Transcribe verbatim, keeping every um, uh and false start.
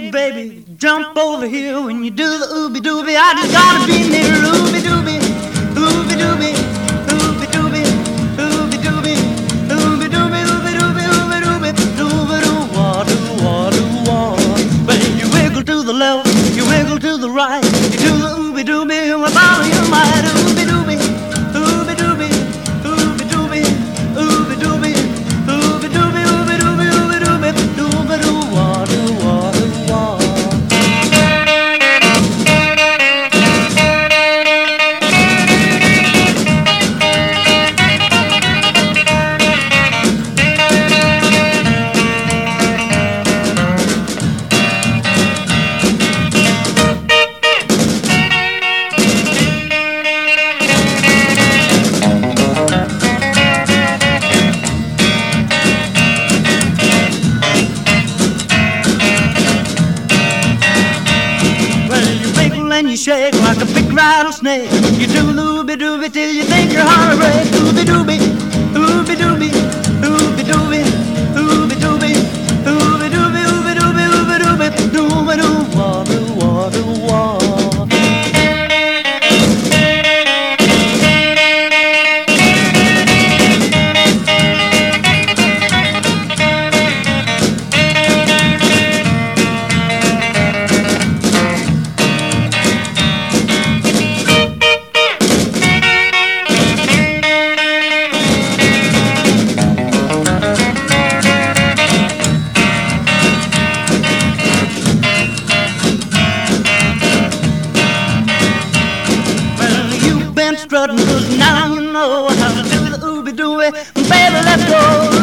baby, baby, jump over here when you do the ooby dooby. I just gotta be near ooby dooby, ooby dooby, ooby dooby, ooby dooby, ooby dooby, ooby dooby, ooby dooby, dooby doo wah doo wah doo wah. When you wiggle to the left, you wiggle to the right, you do the ooby dooby, and I follow you might ooby dooby, ooby dooby, ooby dooby, ooby dooby, ooby dooby, ooby dooby, ooby dooby, dooby doo wah doo wah doo wah. You shake like a big rattlesnake. You do looby dooby till you think your heart will break. Ooby dooby, ooby dooby, ooby dooby, ooby dooby, ooby dooby, ooby dooby, ooby dooby, dooby doo wah doo wah doo wah. Strutting, 'cause now you know how to do the ooby dooby. Baby, let's go.